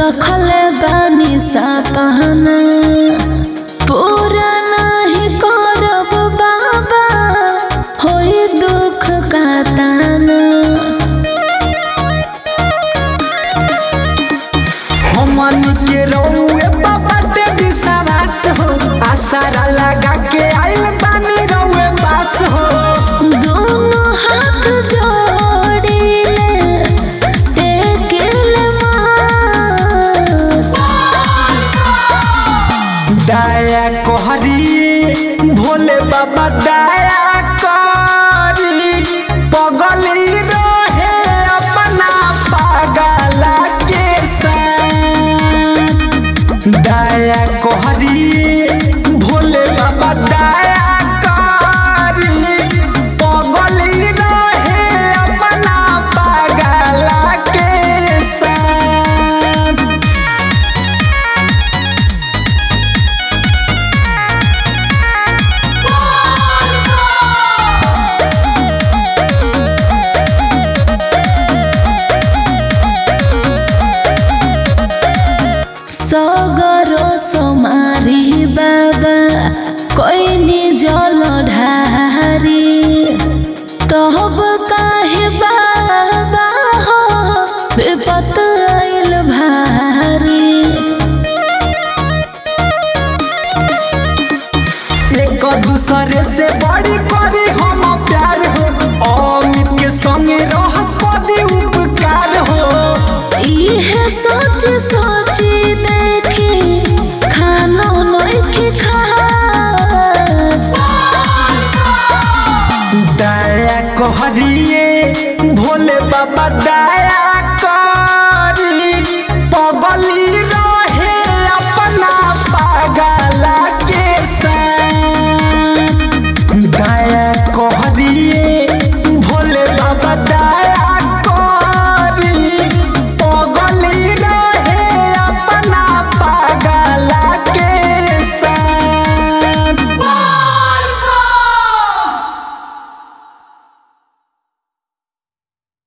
रखले बानी सपना पूरा नहीं करब बाबा होई दुख का ताना। हमन के रउए बाबा ते विश्वास हो आसारा लगा के आइल बानी रउए पास हो। दोनों हाथ जोड़िले टेकिले दया कहरी भोले बाबा दया करी पगली रहे अपना पागला के साथ। दया कहरी भोले बाबा दया करी पगली रहे अपना पागला के साथ। सगरो सोमारी बाबा कोई नी जल ढारी तब काहे बाबा हो विपत आइल भारी। एक दूसरे से बड़ी करी हम प्यार हो अमित के संगे रहस कदी उपकार हो। इहे सोच सोची देखी खानो नइखे खात। दया कहरिए भोले बाबा दया